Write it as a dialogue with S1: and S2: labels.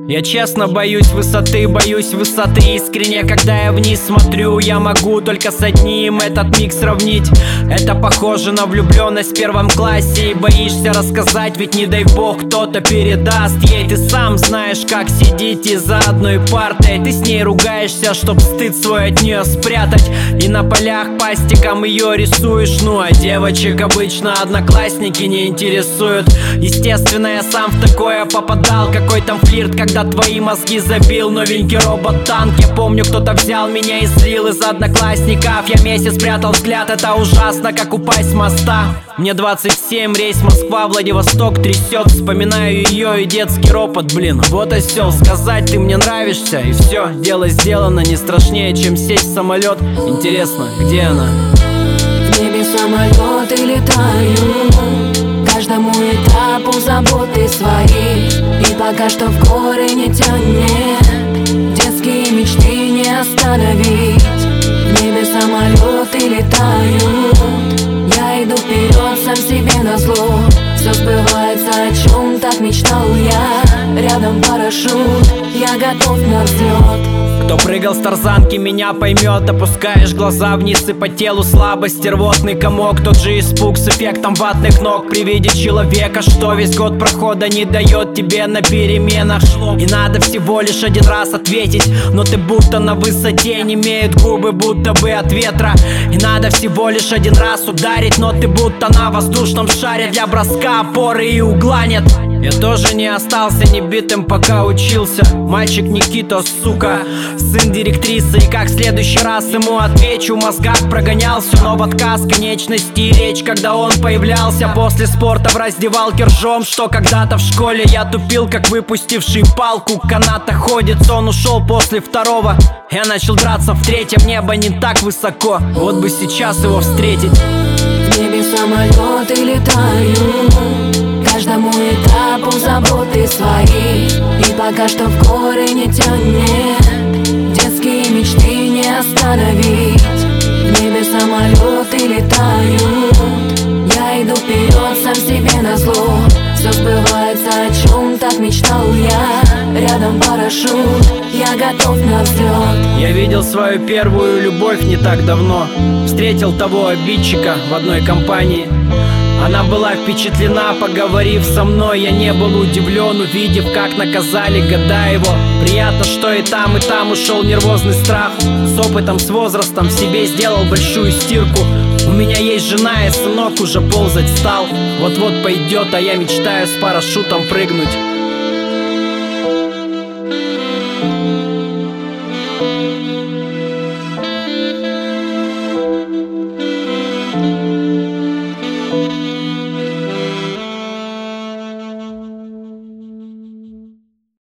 S1: Я честно боюсь высоты искренне. Когда я вниз смотрю, я могу только с одним этот миг сравнить. Это похоже на влюбленность в первом классе. И боишься рассказать, ведь не дай бог кто-то передаст ей. Ты сам знаешь, как сидите за одной партой. Ты с ней ругаешься, чтоб стыд свой от нее спрятать. И на полях пастиком ее рисуешь. Ну а девочек обычно одноклассники не интересуют. Естественно, я сам в такое попадал. Какой там флирт, когда твои мозги забил новенький робот-танк. Я помню, кто-то взял меня и слил из одноклассников. Я месяц прятал взгляд, это ужасно, как упасть с моста. Мне 27, рейс Москва-Владивосток трясет. Вспоминаю ее и детский ропот, блин, вот осел. Сказать ты мне нравишься, и все, дело сделано. Не страшнее, чем сесть в самолет. Интересно, где она?
S2: В небе самолеты летают, каждому этапу заботы свои. И пока что в горы не тянет, детские мечты не остановить. В небе самолеты летают, я иду вперед, сам себе назло. Все сбывается, о чем так мечтал я. Рядом парашют, я готов на взлет.
S1: Кто прыгал с тарзанки, меня поймет. Опускаешь глаза вниз и по телу слабость, рвотный комок. Тот же испуг с эффектом ватных ног при виде человека, что весь год прохода не дает тебе на переменах. И надо всего лишь один раз ответить, но ты будто на высоте, не имеют губы, будто бы от ветра. И надо всего лишь один раз ударить, но ты будто на воздушном шаре. Для броска опоры и угла нет. Я тоже не остался небитым, пока учился. Мальчик Никита, сука, сын директрисы. И как в следующий раз ему отвечу, в мозгах прогонялся, но в отказ конечности и речь, когда он появлялся после спорта в раздевалке ржом, что когда-то в школе я тупил, как выпустивший палку. Канатоходец, он ушел после второго. Я начал драться в третьем, небо не так высоко. Вот бы сейчас его встретить.
S2: В небе самолеты летают, каждому этапу заботы свои. И пока что в горы не тянет, детские мечты не остановить. В небе самолеты летают, я иду вперед, сам себе назло. Все сбывается, о чем так мечтал я. Рядом парашют, я готов на взлет.
S1: Я видел свою первую любовь не так давно. Встретил того обидчика в одной компании. Она была впечатлена, поговорив со мной. Я не был удивлен, увидев, как наказали года его. Приятно, что и там ушел нервозный страх. С опытом, с возрастом в себе сделал большую стирку. У меня есть жена и сынок уже ползать стал. Вот-вот пойдет, а я мечтаю с парашютом прыгнуть.